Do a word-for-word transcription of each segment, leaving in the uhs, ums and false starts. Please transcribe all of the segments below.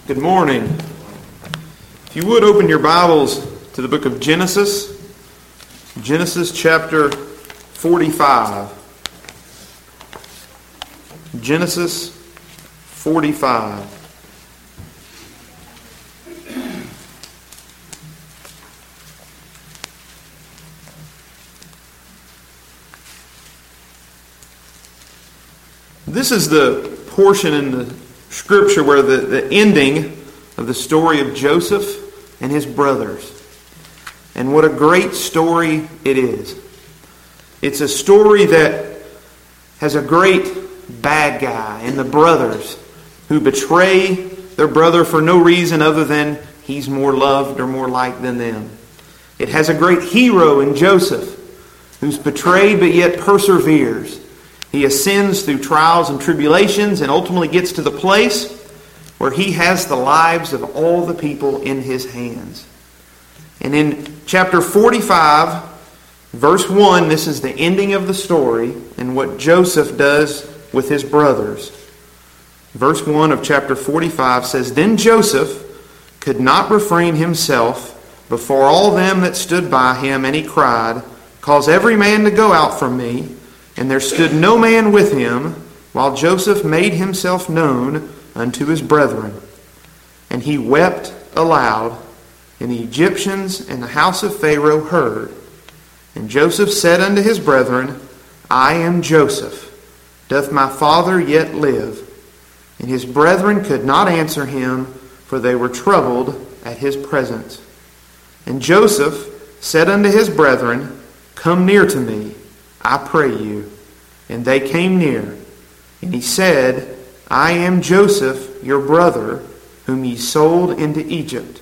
Good morning. If you would open your Bibles to the book of Genesis, Genesis chapter forty-five. Genesis forty-five. This is the portion in the Scripture where the, the ending of the story of Joseph and his brothers. And what a great story it is. It's a story that has a great bad guy in the brothers who betray their brother for no reason other than he's more loved or more liked than them. It has a great hero in Joseph who's betrayed but yet perseveres. He ascends through trials and tribulations and ultimately gets to the place where he has the lives of all the people in his hands. And in chapter forty-five, verse one, this is the ending of the story and what Joseph does with his brothers. Verse one of chapter forty-five says, "Then Joseph could not refrain himself before all them that stood by him, and he cried, 'Cause every man to go out from me.' And there stood no man with him, while Joseph made himself known unto his brethren. And he wept aloud, and the Egyptians and the house of Pharaoh heard. And Joseph said unto his brethren, I am Joseph. Doth my father yet live? And his brethren could not answer him, for they were troubled at his presence. And Joseph said unto his brethren, Come near to me, I pray you. And they came near. And he said, I am Joseph, your brother, whom ye sold into Egypt.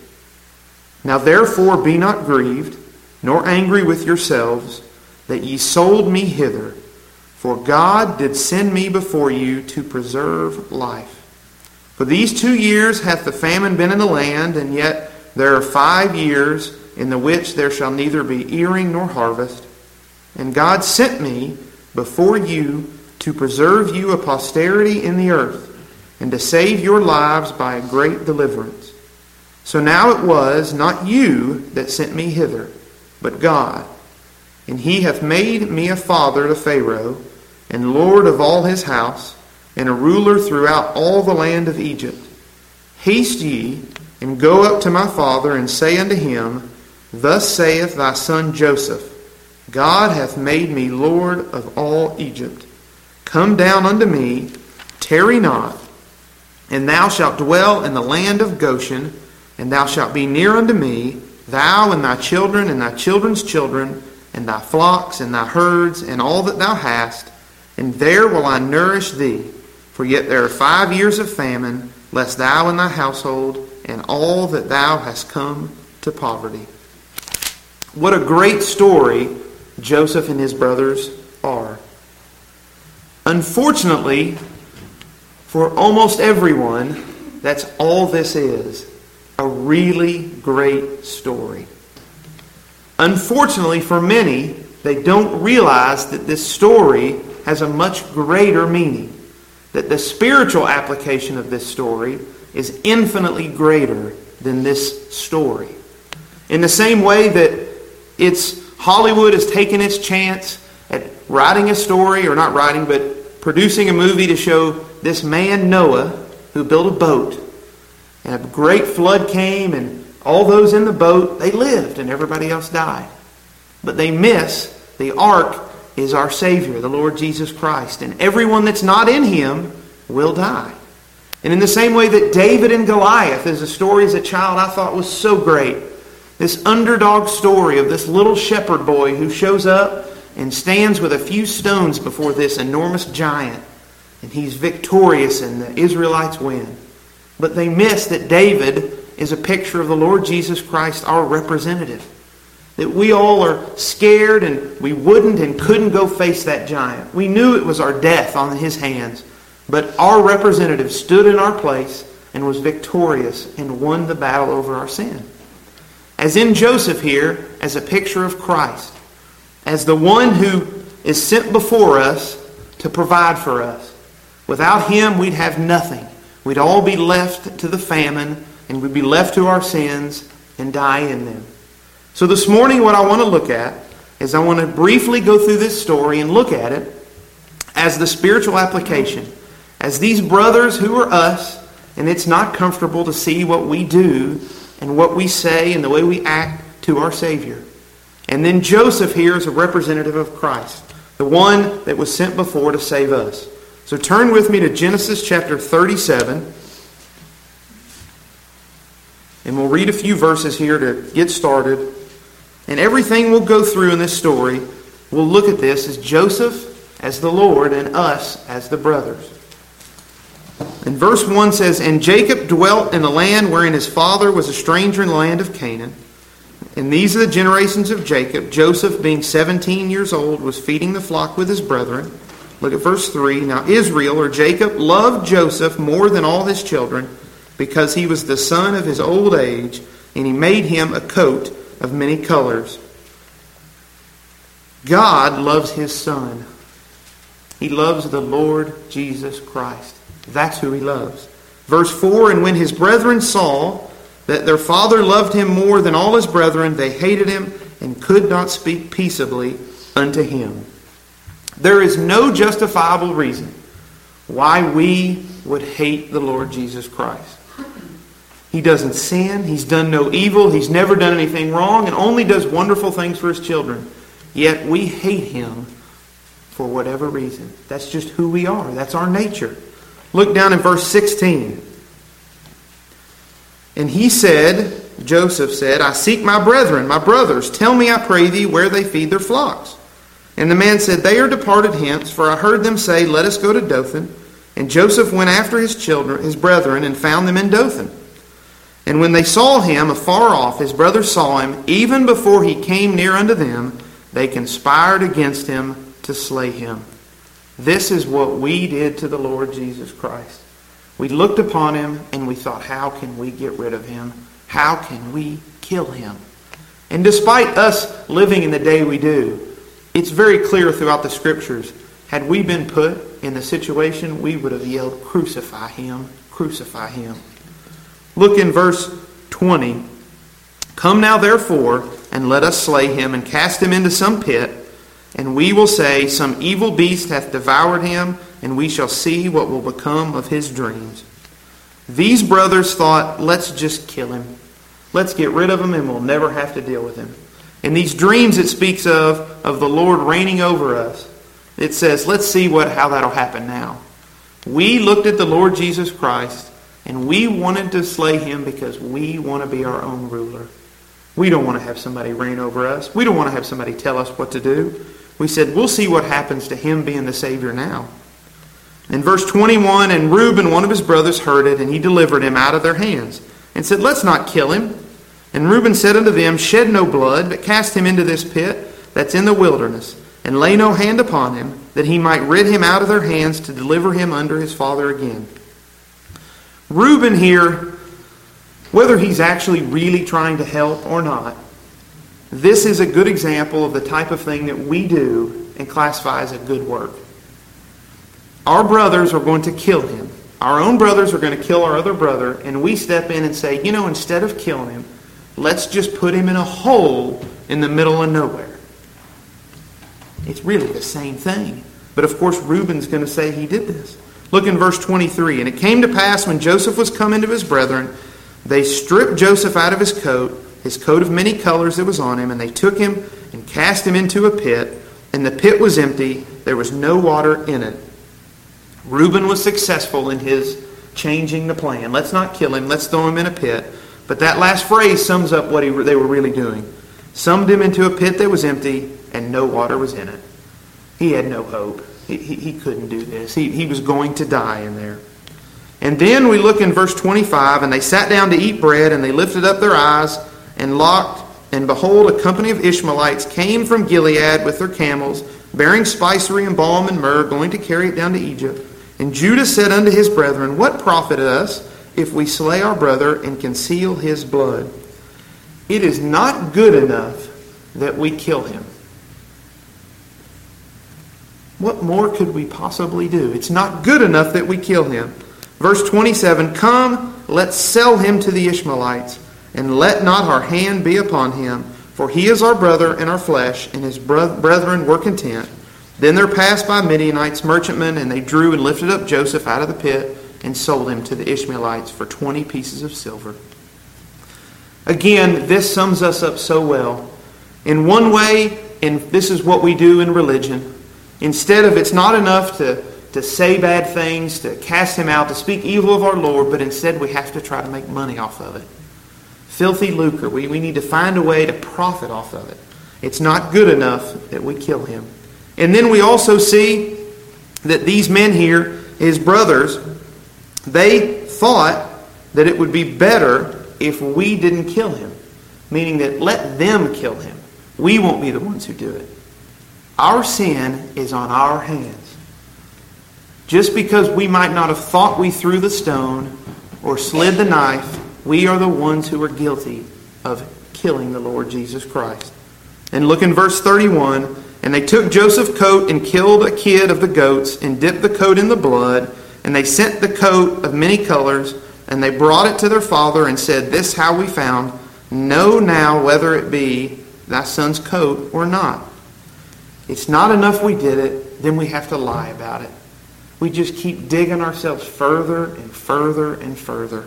Now therefore be not grieved, nor angry with yourselves, that ye sold me hither. For God did send me before you to preserve life. For these two years hath the famine been in the land, and yet there are five years in the which there shall neither be earing nor harvest. And God sent me before you to preserve you a posterity in the earth, and to save your lives by a great deliverance. So now it was not you that sent me hither, but God. And he hath made me a father to Pharaoh, and lord of all his house, and a ruler throughout all the land of Egypt. Haste ye, and go up to my father, and say unto him, Thus saith thy son Joseph, God hath made me Lord of all Egypt. Come down unto me, tarry not, and thou shalt dwell in the land of Goshen, and thou shalt be near unto me, thou and thy children and thy children's children, and thy flocks and thy herds, and all that thou hast, and there will I nourish thee. For yet there are five years of famine, lest thou and thy household, and all that thou hast come to poverty." What a great story Joseph and his brothers are. Unfortunately, for almost everyone, that's all this is. A really great story. Unfortunately, for many, they don't realize that this story has a much greater meaning. That the spiritual application of this story is infinitely greater than this story. In the same way that it's Hollywood has taken its chance at writing a story, or not writing, but producing a movie to show this man Noah who built a boat. And a great flood came, and all those in the boat, they lived, and everybody else died. But they miss the ark is our Savior, the Lord Jesus Christ. And everyone that's not in Him will die. And in the same way that David and Goliath is a story as a child I thought was so great. This underdog story of this little shepherd boy who shows up and stands with a few stones before this enormous giant. And he's victorious and the Israelites win. But they miss that David is a picture of the Lord Jesus Christ, our representative. That we all are scared and we wouldn't and couldn't go face that giant. We knew it was our death on his hands. But our representative stood in our place and was victorious and won the battle over our sin. As in Joseph here, as a picture of Christ. As the one who is sent before us to provide for us. Without Him, we'd have nothing. we'd all be left to the famine, and we'd be left to our sins and die in them. So this morning what I want to look at is I want to briefly go through this story and look at it as the spiritual application. As these brothers who are us, and it's not comfortable to see what we do and what we say and the way we act to our Savior. And then Joseph here is a representative of Christ, the one that was sent before to save us. So turn with me to Genesis chapter thirty-seven. And we'll read a few verses here to get started. And everything we'll go through in this story, we'll look at this as Joseph as the Lord and us as the brothers. And verse one says, "And Jacob dwelt in the land wherein his father was a stranger in the land of Canaan. And these are the generations of Jacob. Joseph, being seventeen years old, was feeding the flock with his brethren." Look at verse three. "Now Israel, or Jacob, loved Joseph more than all his children, because he was the son of his old age, and he made him a coat of many colors." God loves his Son. He loves the Lord Jesus Christ. That's who he loves. Verse four, "And when his brethren saw that their father loved him more than all his brethren, they hated him and could not speak peaceably unto him." There is no justifiable reason why we would hate the Lord Jesus Christ. He doesn't sin. He's done no evil. He's never done anything wrong and only does wonderful things for his children. Yet we hate him for whatever reason. That's just who we are. That's our nature. Look down in verse sixteen. "And he said," Joseph said, "I seek my brethren, my brothers. Tell me, I pray thee, where they feed their flocks." And the man said, "They are departed hence, for I heard them say, Let us go to Dothan. And Joseph went after his children, his brethren, and found them in Dothan. And when they saw him afar off, his brothers saw him, even before he came near unto them, they conspired against him to slay him." This is what we did to the Lord Jesus Christ. We looked upon him and we thought, how can we get rid of him? How can we kill him? And despite us living in the day we do, it's very clear throughout the Scriptures, had we been put in the situation, we would have yelled, "Crucify him, crucify him." Look in verse twenty. "Come now therefore, and let us slay him, and cast him into some pit, and we will say, Some evil beast hath devoured him, and we shall see what will become of his dreams." These brothers thought, let's just kill him. Let's get rid of him and we'll never have to deal with him. In these dreams it speaks of, of the Lord reigning over us. It says, let's see what how that'll happen now. We looked at the Lord Jesus Christ and we wanted to slay him because we want to be our own ruler. We don't want to have somebody reign over us. We don't want to have somebody tell us what to do. We said, we'll see what happens to him being the Savior now. In verse twenty-one, "And Reuben, one of his brothers, heard it, and he delivered him out of their hands, and said, Let's not kill him. And Reuben said unto them, Shed no blood, but cast him into this pit that's in the wilderness, and lay no hand upon him, that he might rid him out of their hands to deliver him under his father again." Reuben here, whether he's actually really trying to help or not, this is a good example of the type of thing that we do and classify as a good work. Our brothers are going to kill him. Our own brothers are going to kill our other brother, and we step in and say, you know, instead of killing him, let's just put him in a hole in the middle of nowhere. It's really the same thing. But of course, Reuben's going to say he did this. Look in verse twenty-three. "And it came to pass when Joseph was come into his brethren, they stripped Joseph out of his coat, his coat of many colors that was on him, and they took him and cast him into a pit, and the pit was empty, there was no water in it." Reuben was successful in his changing the plan. Let's not kill him, let's throw him in a pit. But that last phrase sums up what he, they were really doing. Summed him into a pit that was empty, and no water was in it. He had no hope. He, he, he couldn't do this. He, he was going to die in there. And then we look in verse twenty-five, "And they sat down to eat bread, and they lifted up their eyes, and looked, and behold, a company of Ishmaelites came from Gilead with their camels, bearing spicery and balm and myrrh, going to carry it down to Egypt. And Judah said unto his brethren, What profiteth us if we slay our brother and conceal his blood? It is not good enough that we kill him." What more could we possibly do? It's not good enough that we kill him. Verse twenty-seven, "Come, let's sell him to the Ishmaelites, and let not our hand be upon him, for he is our brother and our flesh, and his brethren were content. Then there passed by Midianites merchantmen, and they drew and lifted up Joseph out of the pit, and sold him to the Ishmaelites for twenty pieces of silver." Again, this sums us up so well. In one way, and this is what we do in religion, instead of, it's not enough to, to say bad things, to cast him out, to speak evil of our Lord, but instead we have to try to make money off of it. Filthy lucre. We, we need to find a way to profit off of it. It's not good enough that we kill him. And then we also see that these men here, his brothers, they thought that it would be better if we didn't kill him. Meaning that let them kill him. We won't be the ones who do it. Our sin is on our hands. Just because we might not have thought we threw the stone or slid the knife, we are the ones who are guilty of killing the Lord Jesus Christ. And look in verse thirty-one. "And they took Joseph's coat and killed a kid of the goats and dipped the coat in the blood. And they sent the coat of many colors, and they brought it to their father and said, 'This how we found. Know now whether it be thy son's coat or not.'" It's not enough we did it, then we have to lie about it. We just keep digging ourselves further and further and further.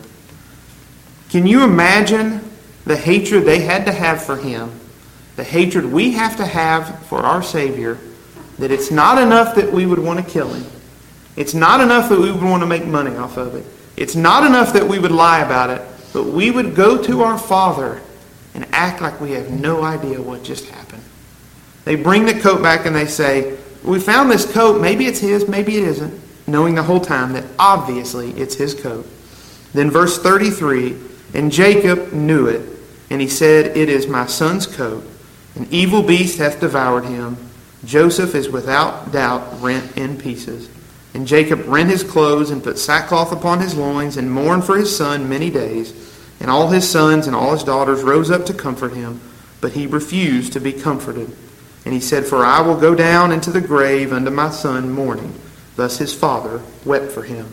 Can you imagine the hatred they had to have for him, the hatred we have to have for our Savior, that it's not enough that we would want to kill him. It's not enough that we would want to make money off of it. It's not enough that we would lie about it, but we would go to our Father and act like we have no idea what just happened. They bring the coat back and they say, "We found this coat. Maybe it's his, maybe it isn't," knowing the whole time that obviously it's his coat. Then verse thirty-three, "And Jacob knew it, and he said, 'It is my son's coat. An evil beast hath devoured him. Joseph is without doubt rent in pieces.' And Jacob rent his clothes and put sackcloth upon his loins and mourned for his son many days. And all his sons and all his daughters rose up to comfort him, but he refused to be comforted. And he said, 'For I will go down into the grave unto my son mourning.' Thus his father wept for him."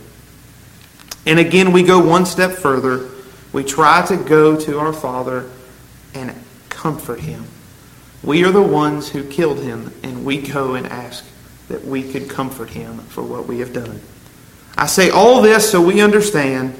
And again, we go one step further. We try to go to our Father and comfort him. We are the ones who killed him, and we go and ask that we could comfort him for what we have done. I say all this so we understand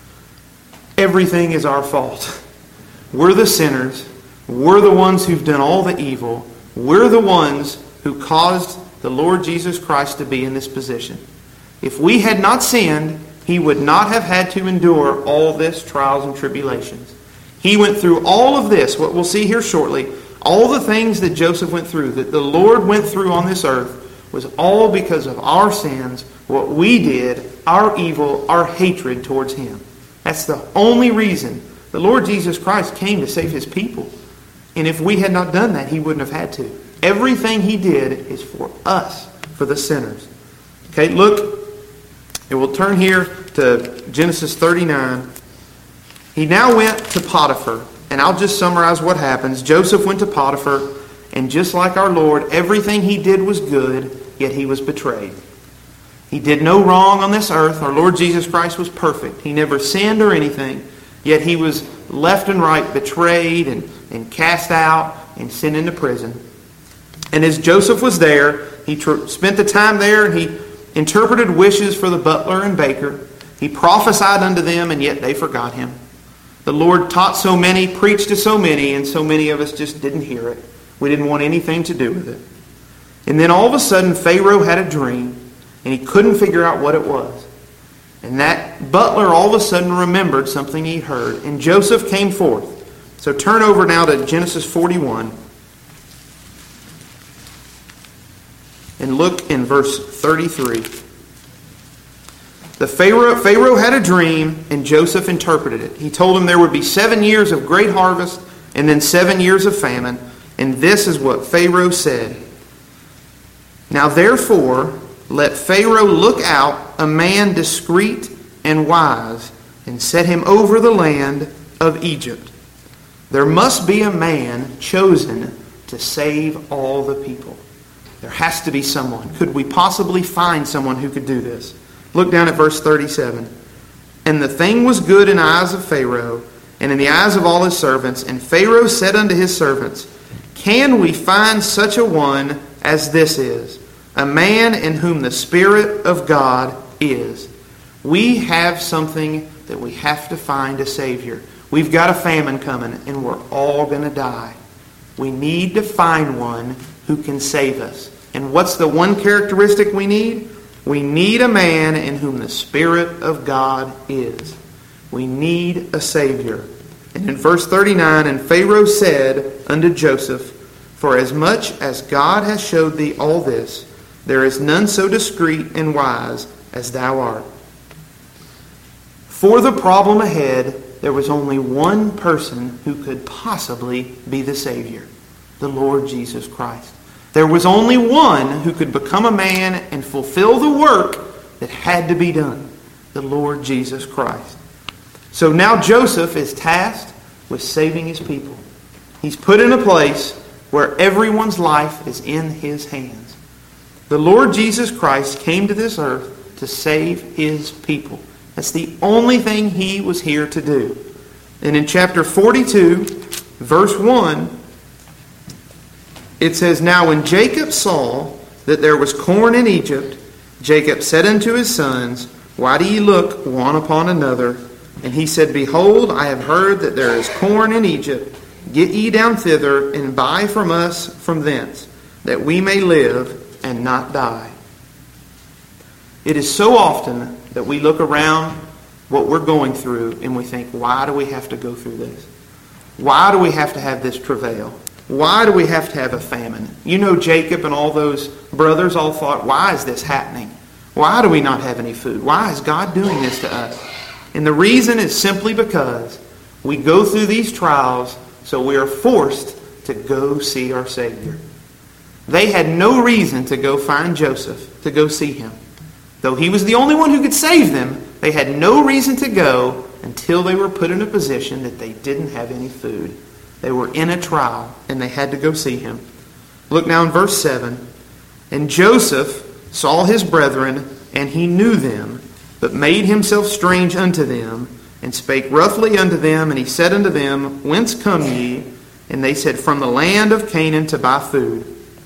everything is our fault. We're the sinners. We're the ones who've done all the evil. We're the ones who caused the Lord Jesus Christ to be in this position. If we had not sinned, he would not have had to endure all this trials and tribulations. He went through all of this, what we'll see here shortly, all the things that Joseph went through, that the Lord went through on this earth, was all because of our sins, what we did, our evil, our hatred towards him. That's the only reason the Lord Jesus Christ came to save his people. And if we had not done that, he wouldn't have had to. Everything he did is for us, for the sinners. Okay, look, and we'll turn here to Genesis thirty-nine. He now went to Potiphar, and I'll just summarize what happens. Joseph went to Potiphar, and just like our Lord, everything he did was good, yet he was betrayed. He did no wrong on this earth. Our Lord Jesus Christ was perfect. He never sinned or anything, yet he was left and right betrayed and, and cast out and sent into prison. And as Joseph was there, he tr- spent the time there, and he interpreted wishes for the butler and baker. He prophesied unto them, and yet they forgot him. The Lord taught so many, preached to so many, and so many of us just didn't hear it. We didn't want anything to do with it. And then all of a sudden, Pharaoh had a dream, and he couldn't figure out what it was. And that butler all of a sudden remembered something he heard, and Joseph came forth. So turn over now to Genesis forty-one. And look in verse thirty-three. The Pharaoh, Pharaoh had a dream, and Joseph interpreted it. He told him there would be seven years of great harvest, and then seven years of famine. And this is what Pharaoh said. Now therefore, let Pharaoh look out a man discreet and wise, and set him over the land of Egypt. There must be a man chosen to save all the people. There has to be someone. Could we possibly find someone who could do this? Look down at verse thirty-seven. And the thing was good in the eyes of Pharaoh, and in the eyes of all his servants. And Pharaoh said unto his servants, Can we find such a one as this is, a man in whom the Spirit of God is? We have something that we have to find a Savior. We've got a famine coming, and we're all going to die. We need to find one who can save us. And what's the one characteristic we need? We need a man in whom the Spirit of God is. We need a Savior. And in verse thirty-nine, And Pharaoh said unto Joseph, For as much as God hath showed thee all this, there is none so discreet and wise as thou art. For the problem ahead, there was only one person who could possibly be the Savior, the Lord Jesus Christ. There was only one who could become a man and fulfill the work that had to be done, the Lord Jesus Christ. So now Joseph is tasked with saving his people. He's put in a place where everyone's life is in his hands. The Lord Jesus Christ came to this earth to save his people. That's the only thing he was here to do. And in chapter forty-two, verse one, it says, Now when Jacob saw that there was corn in Egypt, Jacob said unto his sons, Why do ye look one upon another? And he said, Behold, I have heard that there is corn in Egypt. Get ye down thither, and buy from us from thence, that we may live and not die. It is so often that we look around what we're going through and we think, why do we have to go through this? Why do we have to have this travail? Why do we have to have a famine? You know, Jacob and all those brothers all thought, why is this happening? Why do we not have any food? Why is God doing this to us? And the reason is simply because we go through these trials, so we are forced to go see our Savior. They had no reason to go find Joseph, to go see him. Though he was the only one who could save them, they had no reason to go until they were put in a position that they didn't have any food. They were in a trial, and they had to go see him. Look now in verse seven. And Joseph saw his brethren, and he knew them, but made himself strange unto them, and spake roughly unto them, and he said unto them, Whence come ye? And they said, From the land of Canaan to buy food.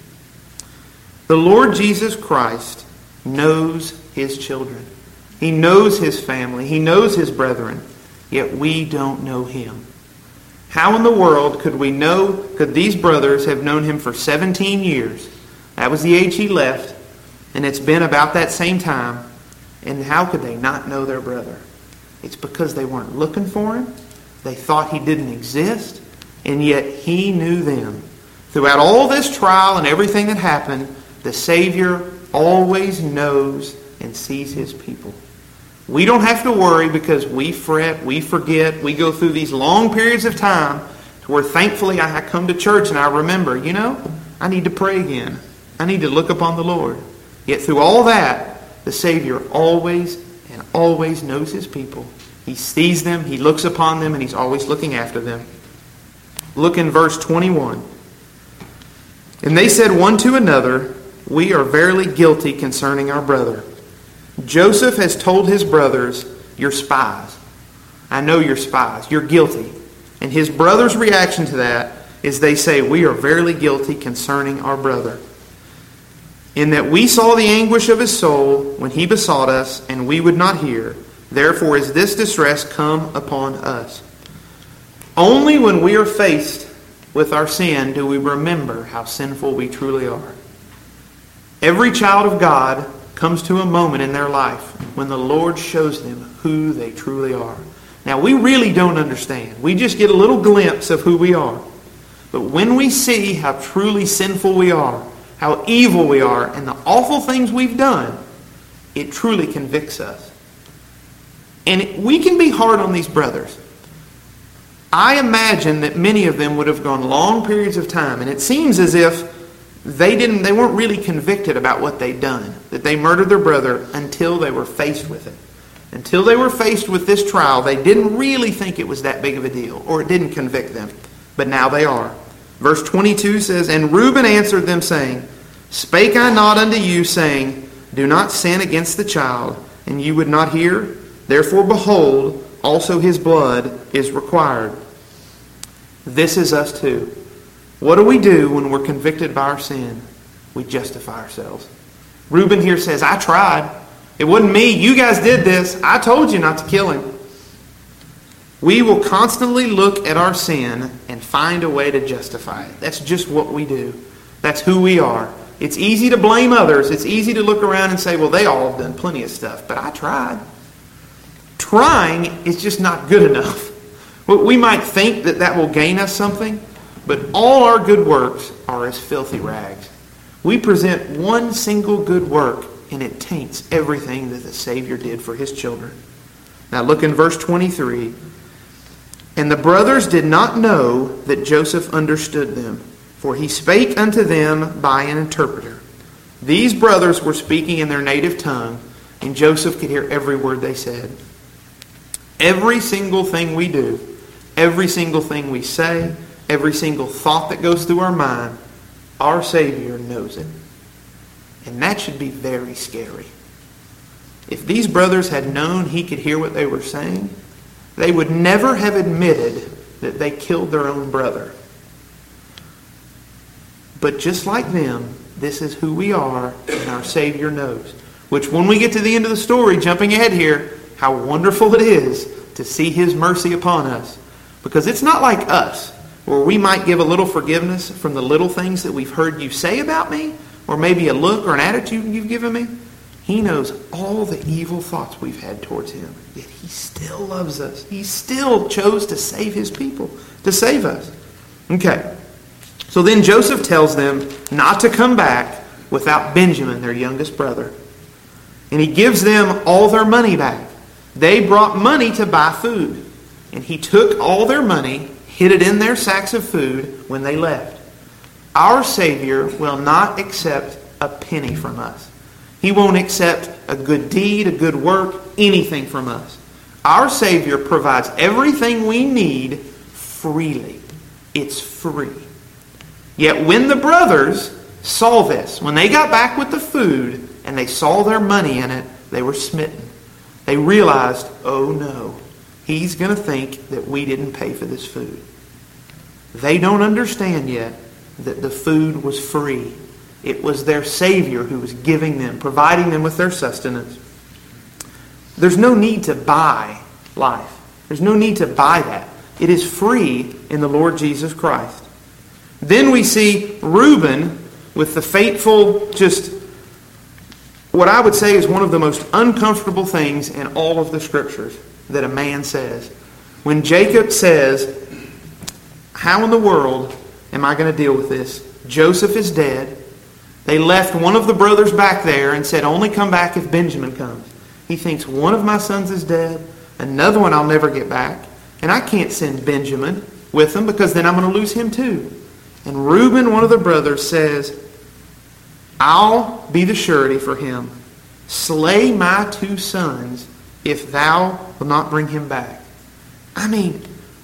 The Lord Jesus Christ knows his children. He knows his family. He knows his brethren. Yet we don't know him. How in the world could we know, could these brothers have known him for seventeen years? That was the age he left, and it's been about that same time. And how could they not know their brother? It's because they weren't looking for him. They thought he didn't exist, and yet he knew them. Throughout all this trial and everything that happened, the Savior always knows and sees his people. We don't have to worry because we fret, we forget, we go through these long periods of time to where thankfully I come to church and I remember, you know, I need to pray again. I need to look upon the Lord. Yet through all that, the Savior always and always knows his people. He sees them, he looks upon them, and he's always looking after them. Look in verse twenty-one. And they said one to another, We are verily guilty concerning our brother. Joseph has told his brothers, You're spies. I know you're spies. You're guilty. And his brothers' reaction to that is they say, We are verily guilty concerning our brother. In that we saw the anguish of his soul when he besought us, and we would not hear. Therefore is this distress come upon us. Only when we are faced with our sin do we remember how sinful we truly are. Every child of God comes to a moment in their life when the Lord shows them who they truly are. Now, we really don't understand. We just get a little glimpse of who we are. But when we see how truly sinful we are, how evil we are, and the awful things we've done, it truly convicts us. And it, we can be hard on these brothers. I imagine that many of them would have gone long periods of time, and it seems as if they didn't they weren't really convicted about what they'd done, that they murdered their brother until they were faced with it. Until they were faced with this trial, they didn't really think it was that big of a deal, or it didn't convict them. But now they are. Verse twenty-two says, And Reuben answered them, saying, Spake I not unto you, saying, Do not sin against the child, and you would not hear? Therefore, behold, also his blood is required. This is us too. What do we do when we're convicted by our sin? We justify ourselves. Reuben here says, I tried. It wasn't me. You guys did this. I told you not to kill him. We will constantly look at our sin and find a way to justify it. That's just what we do. That's who we are. It's easy to blame others. It's easy to look around and say, well, they all have done plenty of stuff, but I tried. Trying is just not good enough. We might think that that will gain us something, but all our good works are as filthy rags. We present one single good work, and it taints everything that the Savior did for his children. Now look in verse twenty-three. And the brothers did not know that Joseph understood them, for he spake unto them by an interpreter. These brothers were speaking in their native tongue, and Joseph could hear every word they said. Every single thing we do, every single thing we say, every single thought that goes through our mind, our Savior knows it. And that should be very scary. If these brothers had known he could hear what they were saying, they would never have admitted that they killed their own brother. But just like them, this is who we are, and our Savior knows. Which when we get to the end of the story, jumping ahead here, how wonderful it is to see his mercy upon us. Because it's not like us, where we might give a little forgiveness from the little things that we've heard you say about me, or maybe a look or an attitude you've given me. He knows all the evil thoughts we've had towards him. Yet he still loves us. He still chose to save his people, to save us. Okay. So then Joseph tells them not to come back without Benjamin, their youngest brother. And he gives them all their money back. They brought money to buy food. And he took all their money, hid it in their sacks of food when they left. Our Savior will not accept a penny from us. He won't accept a good deed, a good work, anything from us. Our Savior provides everything we need freely. It's free. Yet when the brothers saw this, when they got back with the food and they saw their money in it, they were smitten. They realized, oh no, he's going to think that we didn't pay for this food. They don't understand yet that the food was free. It was their Savior who was giving them, providing them with their sustenance. There's no need to buy life. There's no need to buy that. It is free in the Lord Jesus Christ. Then we see Reuben with the fateful, just what I would say is one of the most uncomfortable things in all of the Scriptures that a man says. When Jacob says, how in the world am I going to deal with this? Joseph is dead. They left one of the brothers back there and said, only come back if Benjamin comes. He thinks one of my sons is dead, another one I'll never get back, and I can't send Benjamin with them because then I'm going to lose him too. And Reuben, one of the brothers, says, I'll be the surety for him. Slay my two sons if thou will not bring him back. I mean,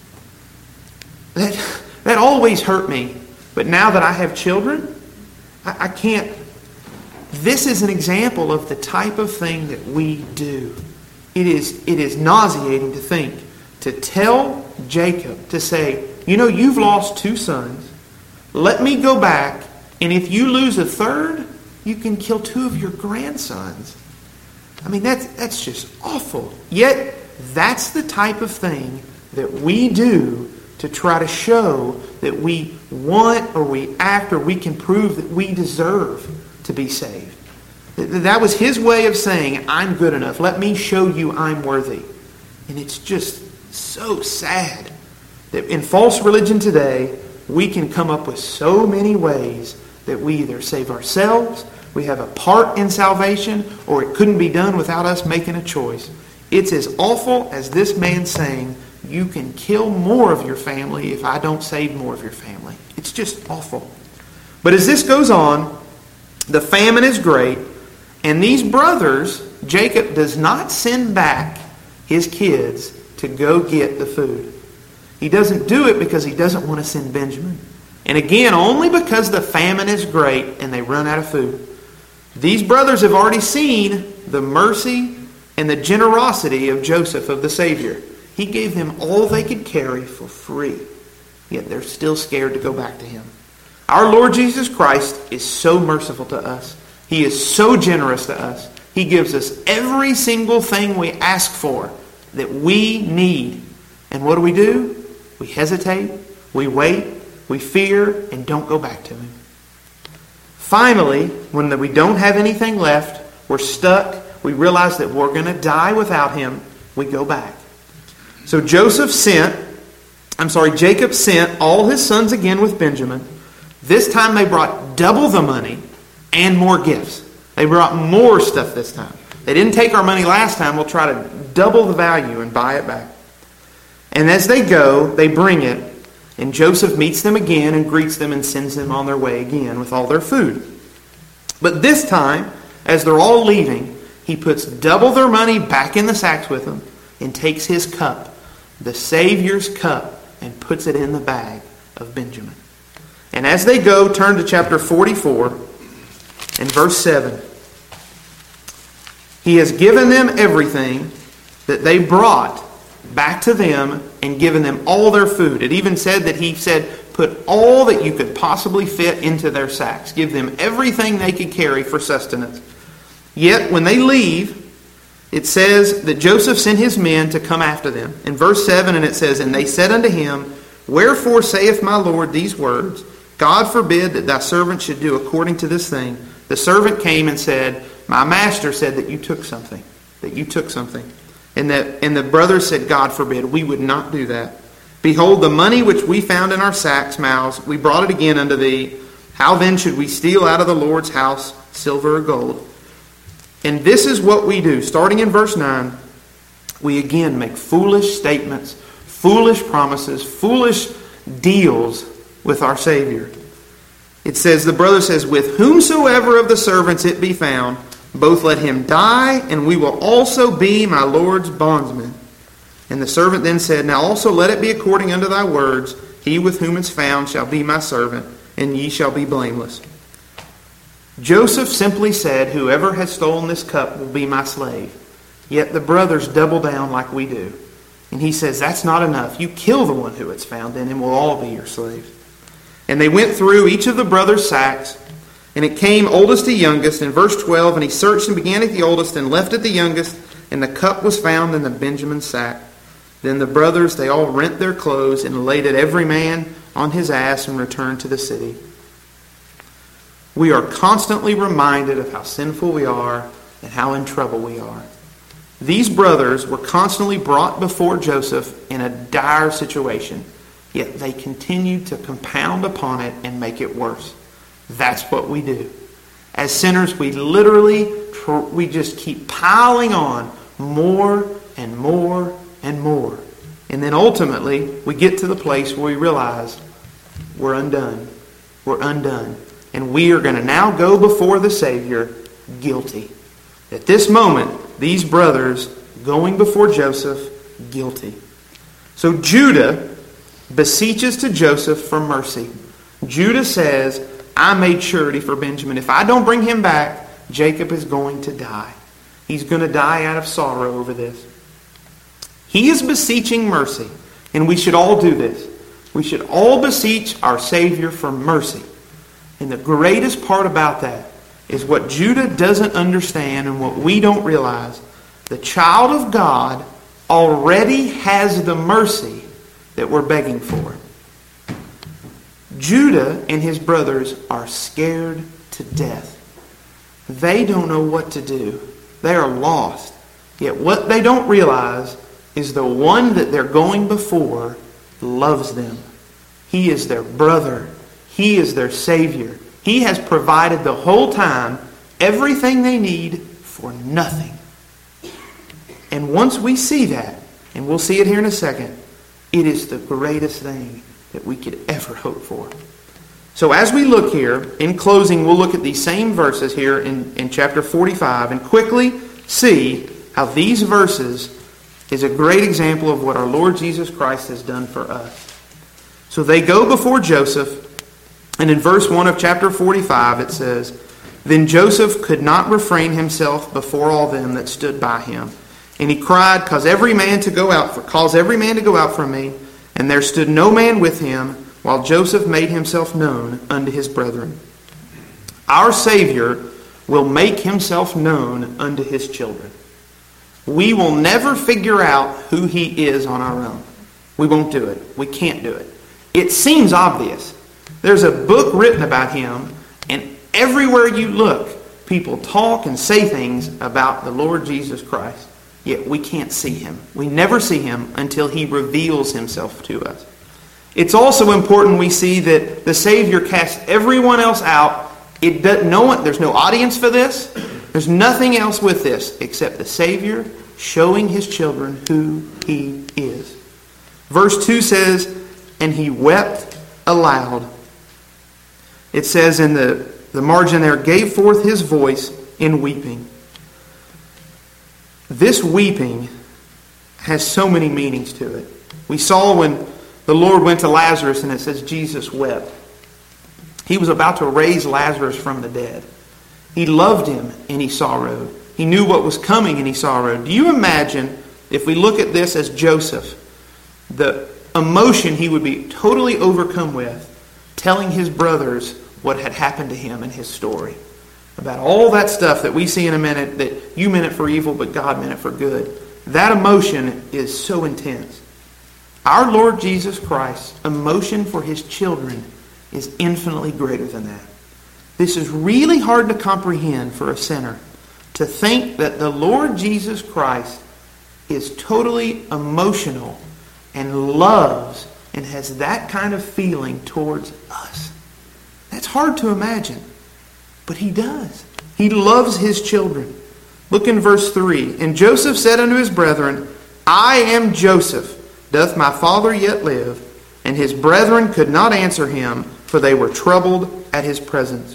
that, that always hurt me. But now that I have children, I, I can't. This is an example of the type of thing that we do. It is, it is nauseating to think, to tell Jacob, to say, you know, you've lost two sons. Let me go back, and if you lose a third, you can kill two of your grandsons. I mean, that's, that's just awful. Yet, that's the type of thing that we do to try to show that we want or we act or we can prove that we deserve to be saved. That was his way of saying, I'm good enough. Let me show you I'm worthy. And it's just so sad that in false religion today, we can come up with so many ways that we either save ourselves, we have a part in salvation, or it couldn't be done without us making a choice. It's as awful as this man saying, you can kill more of your family if I don't save more of your family. It's just awful. But as this goes on, the famine is great, and these brothers, Jacob does not send back his kids to go get the food. He doesn't do it because he doesn't want to send Benjamin. And again, only because the famine is great and they run out of food. These brothers have already seen the mercy and the generosity of Joseph, of the Savior. He gave them all they could carry for free, yet they're still scared to go back to him. Our Lord Jesus Christ is so merciful to us. He is so generous to us. He gives us every single thing we ask for that we need. And what do we do? We hesitate, we wait, we fear, and don't go back to him. Finally, when we don't have anything left, we're stuck, we realize that we're going to die without him, we go back. So Joseph sent, I'm sorry, Jacob sent all his sons again with Benjamin. This time they brought double the money and more gifts. They brought more stuff this time. They didn't take our money last time. We'll try to double the value and buy it back. And as they go, they bring it. And Joseph meets them again and greets them and sends them on their way again with all their food. But this time, as they're all leaving, he puts double their money back in the sacks with them and takes his cup, the Savior's cup, and puts it in the bag of Benjamin. And as they go, turn to chapter forty-four and verse seven. He has given them everything that they brought back to them and given them all their food. It even said that he said, put all that you could possibly fit into their sacks. Give them everything they could carry for sustenance. Yet when they leave, it says that Joseph sent his men to come after them. In verse seven, and it says, and they said unto him, wherefore saith my Lord these words? God forbid that thy servant should do according to this thing. The servant came and said, my master said that you took something. That you took something. And, that, and the brothers said, God forbid, we would not do that. Behold, the money which we found in our sacks' mouths, we brought it again unto thee. How then should we steal out of the Lord's house silver or gold? And this is what we do. Starting in verse nine, we again make foolish statements, foolish promises, foolish deals with our Savior. It says, the brother says, with whomsoever of the servants it be found, both let him die, and we will also be my Lord's bondsmen. And the servant then said, now also let it be according unto thy words. He with whom is found shall be my servant, and ye shall be blameless. Joseph simply said, whoever has stolen this cup will be my slave. Yet the brothers double down like we do. And he says, that's not enough. You kill the one who it's found in, and we'll all be your slaves. And they went through each of the brothers' sacks, and it came oldest to youngest. In verse twelve, and he searched and began at the oldest and left at the youngest, and the cup was found in the Benjamin sack. Then the brothers, they all rent their clothes and laid it every man on his ass and returned to the city. We are constantly reminded of how sinful we are and how in trouble we are. These brothers were constantly brought before Joseph in a dire situation, yet they continued to compound upon it and make it worse. That's what we do. As sinners, we literally, we just keep piling on more and more and more. And then ultimately, we get to the place where we realize we're undone. We're undone. And we are going to now go before the Savior guilty. At this moment, these brothers going before Joseph guilty. So Judah beseeches to Joseph for mercy. Judah says, I made surety for Benjamin. If I don't bring him back, Jacob is going to die. He's going to die out of sorrow over this. He is beseeching mercy. And we should all do this. We should all beseech our Savior for mercy. And the greatest part about that is what Judah doesn't understand and what we don't realize. The child of God already has the mercy that we're begging for. Judah and his brothers are scared to death. They don't know what to do. They are lost. Yet what they don't realize is the one that they're going before loves them. He is their brother. He is their Savior. He has provided the whole time everything they need for nothing. And once we see that, and we'll see it here in a second, it is the greatest thing that we could ever hope for. So as we look here, in closing, we'll look at these same verses here in, in chapter forty-five and quickly see how these verses is a great example of what our Lord Jesus Christ has done for us. So they go before Joseph, and in verse one of chapter forty-five it says, Then Joseph could not refrain himself before all them that stood by him, And he cried, Cause every man to go out for cause every man to go out from me. And there stood no man with him, while Joseph made himself known unto his brethren. Our Savior will make himself known unto his children. We will never figure out who he is on our own. We won't do it. We can't do it. It seems obvious. There's a book written about him, and everywhere you look, people talk and say things about the Lord Jesus Christ. Yet we can't see him. We never see him until he reveals himself to us. It's also important we see that the Savior casts everyone else out. It does, no one, there's no audience for this. There's nothing else with this except the Savior showing his children who he is. Verse two says, And he wept aloud. It says in the, the margin there, gave forth his voice in weeping. This weeping has so many meanings to it. We saw when the Lord went to Lazarus and it says Jesus wept. He was about to raise Lazarus from the dead. He loved him and he sorrowed. He knew what was coming and he sorrowed. Do you imagine, if we look at this as Joseph, the emotion he would be totally overcome with, telling his brothers what had happened to him and his story? About all that stuff that we see in a minute, that you meant it for evil, but God meant it for good. That emotion is so intense. Our Lord Jesus Christ's emotion for his children is infinitely greater than that. This is really hard to comprehend for a sinner, to think that the Lord Jesus Christ is totally emotional and loves and has that kind of feeling towards us. That's hard to imagine. But he does. He loves his children. Look in verse three. And Joseph said unto his brethren, I am Joseph. Doth my father yet live? And his brethren could not answer him, for they were troubled at his presence.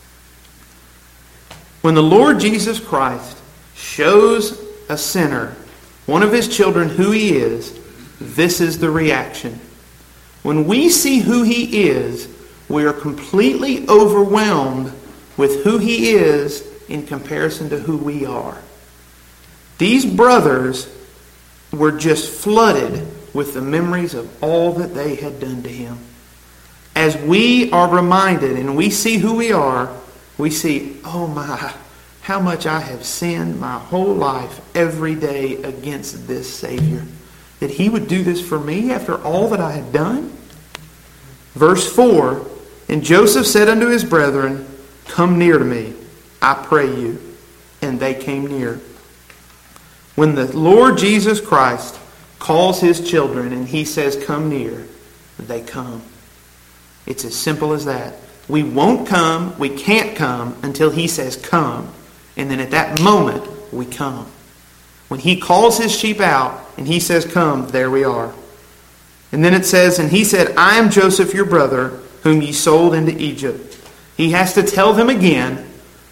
When the Lord Jesus Christ shows a sinner, one of his children, who he is, this is the reaction. When we see who he is, we are completely overwhelmed with who he is in comparison to who we are. These brothers were just flooded with the memories of all that they had done to him. As we are reminded and we see who we are, we see, oh my, how much I have sinned my whole life every day against this Savior. That he would do this for me after all that I had done? Verse four, And Joseph said unto his brethren, Come near to me, I pray you. And they came near. When the Lord Jesus Christ calls his children and he says, Come near, they come. It's as simple as that. We won't come, we can't come until he says come. And then at that moment, we come. When he calls his sheep out and he says come, there we are. And then it says, And he said, I am Joseph your brother, whom ye sold into Egypt. He has to tell them again,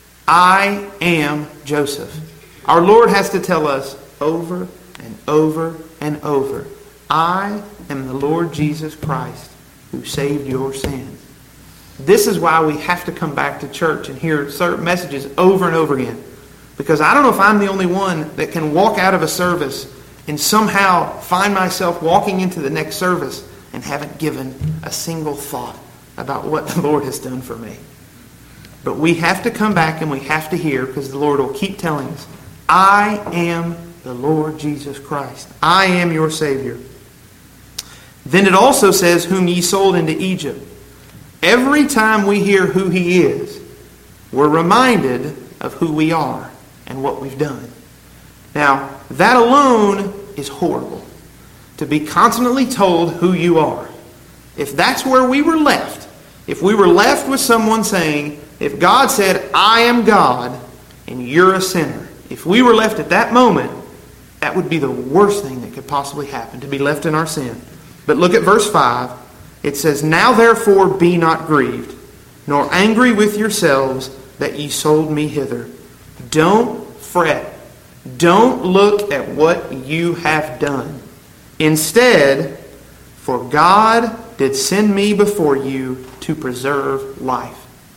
I am Joseph. Our Lord has to tell us over and over and over, I am the Lord Jesus Christ who saved your sins. This is why we have to come back to church and hear certain messages over and over again. Because I don't know if I'm the only one that can walk out of a service and somehow find myself walking into the next service and haven't given a single thought about what the Lord has done for me. But we have to come back and we have to hear, because the Lord will keep telling us, I am the Lord Jesus Christ. I am your Savior. Then it also says, whom ye sold into Egypt. Every time we hear who he is, we're reminded of who we are and what we've done. Now, that alone is horrible. To be constantly told who you are. If that's where we were left, if we were left with someone saying, if God said, I am God, and you're a sinner, if we were left at that moment, that would be the worst thing that could possibly happen, to be left in our sin. But look at verse five. It says, Now therefore be not grieved, nor angry with yourselves that ye sold me hither. Don't fret. Don't look at what you have done. Instead, for God did send me before you to preserve life.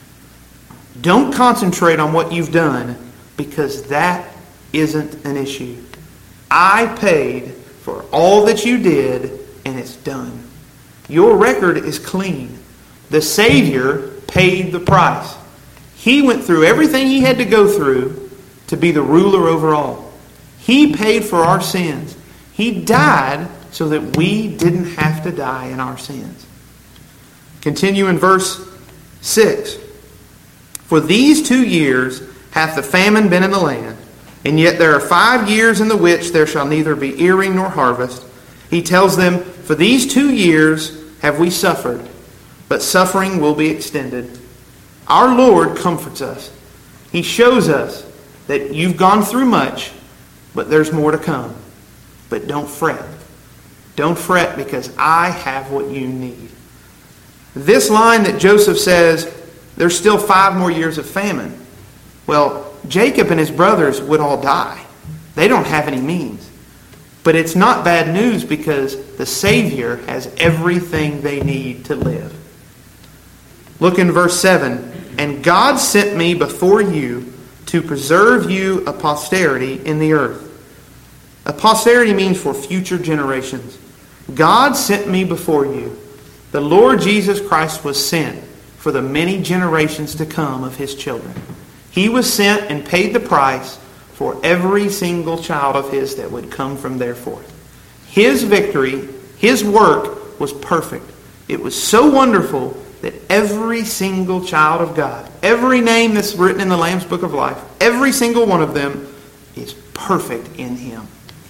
Don't concentrate on what you've done, because that isn't an issue. I paid for all that you did, and it's done. Your record is clean. The Savior paid the price. He went through everything he had to go through to be the ruler over all. He paid for our sins. He died so that we didn't have to die in our sins. Continue in verse six. For these two years hath the famine been in the land, and yet there are five years in the which there shall neither be earing nor harvest. He tells them, for these two years have we suffered, but suffering will be extended. Our Lord comforts us. He shows us that you've gone through much, but there's more to come. But don't fret. Don't fret, because I have what you need. This line that Joseph says, there's still five more years of famine. Well, Jacob and his brothers would all die. They don't have any means. But it's not bad news, because the Savior has everything they need to live. Look in verse seven. And God sent me before you to preserve you a posterity in the earth. A posterity means for future generations. God sent me before you. The Lord Jesus Christ was sent for the many generations to come of His children. He was sent and paid the price for every single child of His that would come from there forth. His victory, His work was perfect. It was so wonderful that every single child of God, every name that's written in the Lamb's Book of Life, every single one of them is perfect in Him.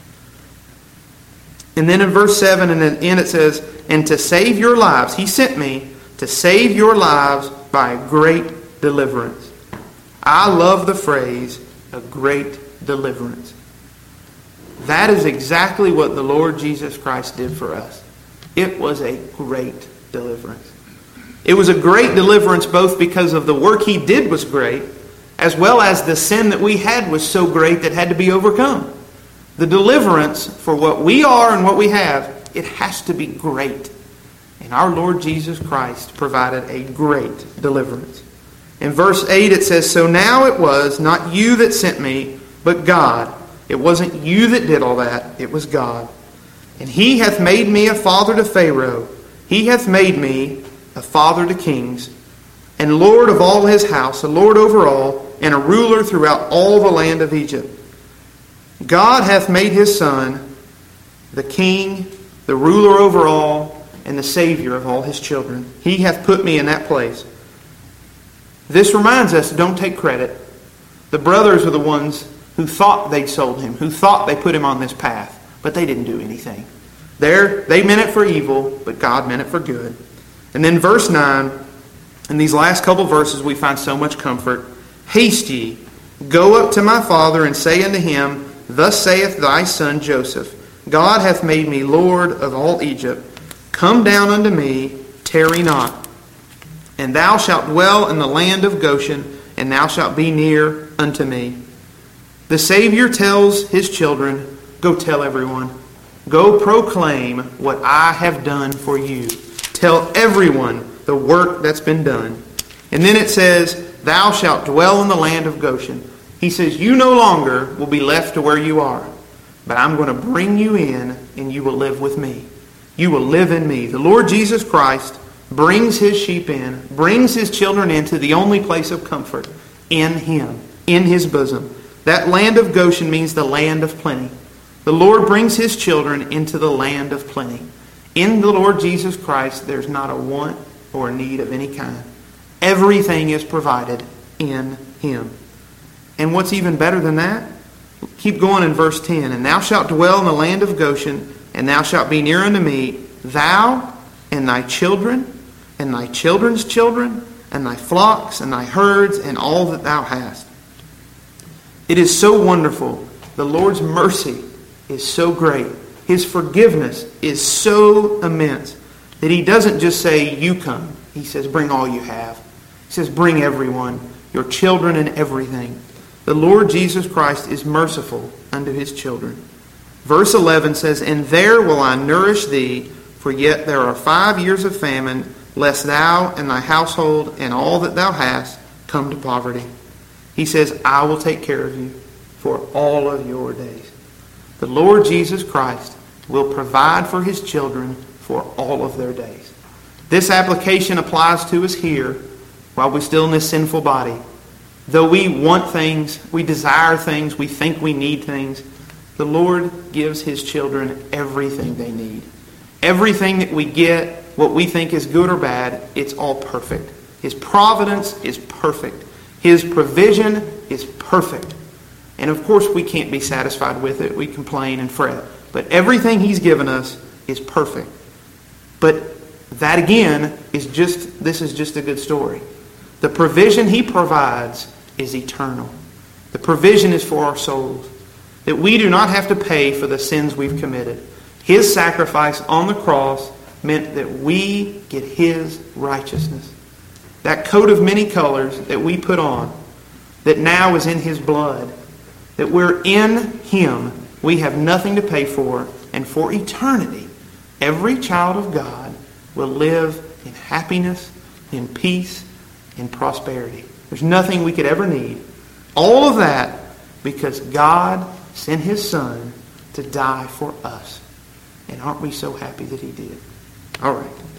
And then in verse seven and then in it says, and to save your lives, He sent me to save your lives by a great deliverance. I love the phrase, a great deliverance. That is exactly what the Lord Jesus Christ did for us. It was a great deliverance. It was a great deliverance both because of the work He did was great, as well as the sin that we had was so great that had to be overcome. The deliverance for what we are and what we have, it has to be great. And our Lord Jesus Christ provided a great deliverance. In verse eight it says, so now it was not you that sent me, but God. It wasn't you that did all that, it was God. And He hath made me a father to Pharaoh. He hath made me a father to kings, and Lord of all his house, a Lord over all, and a ruler throughout all the land of Egypt. God hath made His Son the King, the ruler over all, and the Savior of all His children. He hath put me in that place. This reminds us, don't take credit. The brothers are the ones who thought they'd sold Him, who thought they put Him on this path, but they didn't do anything. They're, they meant it for evil, but God meant it for good. And then verse nine, in these last couple verses we find so much comfort. Haste ye, go up to my father, and say unto him, thus saith thy son Joseph, God hath made me Lord of all Egypt. Come down unto me, tarry not. And thou shalt dwell in the land of Goshen, and thou shalt be near unto me. The Savior tells His children, go tell everyone. Go proclaim what I have done for you. Tell everyone the work that's been done. And then it says, thou shalt dwell in the land of Goshen. He says, you no longer will be left to where you are, but I'm going to bring you in and you will live with me. You will live in me. The Lord Jesus Christ brings His sheep in, brings His children into the only place of comfort, in Him, in His bosom. That land of Goshen means the land of plenty. The Lord brings His children into the land of plenty. In the Lord Jesus Christ, there's not a want or a need of any kind. Everything is provided in Him. And what's even better than that? Keep going in verse ten. And thou shalt dwell in the land of Goshen, and thou shalt be near unto me, thou and thy children, and thy children's children, and thy flocks, and thy herds, and all that thou hast. It is so wonderful. The Lord's mercy is so great. His forgiveness is so immense that He doesn't just say, you come. He says, bring all you have. He says, bring everyone, your children and everything. The Lord Jesus Christ is merciful unto His children. Verse eleven says, and there will I nourish thee, for yet there are five years of famine, lest thou and thy household and all that thou hast come to poverty. He says, I will take care of you for all of your days. the Lord Jesus Christ will provide for His children for all of their days. This application applies to us here while we're still in this sinful body. Though we want things, we desire things, we think we need things, the Lord gives His children everything they need. Everything that we get, what we think is good or bad, it's all perfect. His providence is perfect. His provision is perfect. And of course we can't be satisfied with it. We complain and fret. But everything He's given us is perfect. But that again is just, this is just a good story. The provision He provides is eternal. The provision is for our souls. That we do not have to pay for the sins we've committed. His sacrifice on the cross meant that we get His righteousness. That coat of many colors that we put on, that now is in His blood, that we're in Him, we have nothing to pay for, and for eternity, every child of God will live in happiness, in peace, in prosperity. There's nothing we could ever need. All of that because God sent His Son to die for us. And aren't we so happy that He did? All right.